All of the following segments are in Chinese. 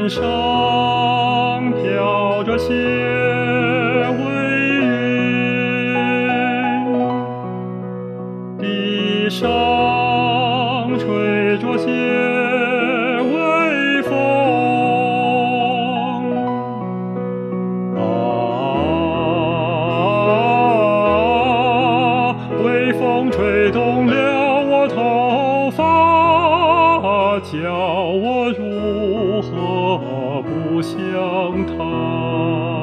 天上飘着些微云，地上吹着些微风。微风吹动了我头发，叫我如何不想他？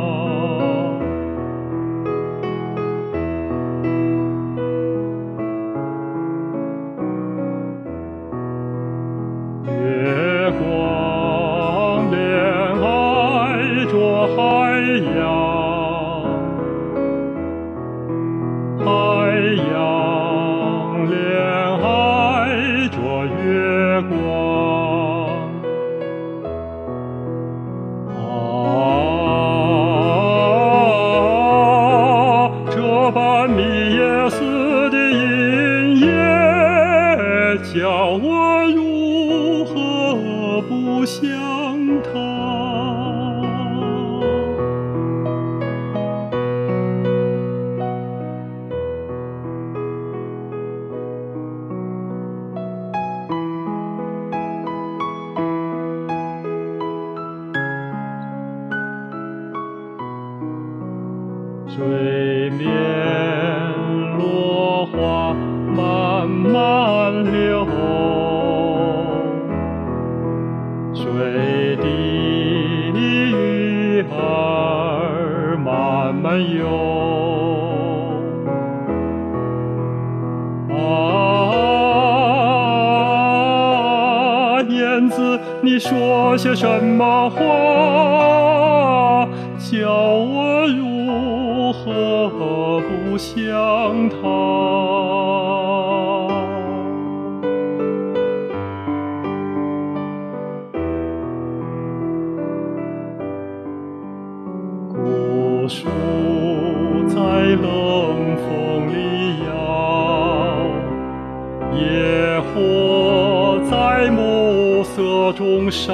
月光恋爱着海洋，海洋恋爱着月光。这般密也似的音乐，叫我如何不想他？水面落花慢慢流，水底鱼儿慢慢游。燕子，你说些什么话，叫我如何不想他？古树在冷风里摇，野火在暮色中烧。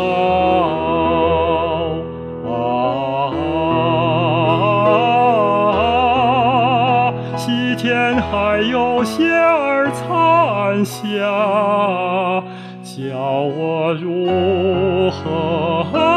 西天还有仙儿残霞，叫我如何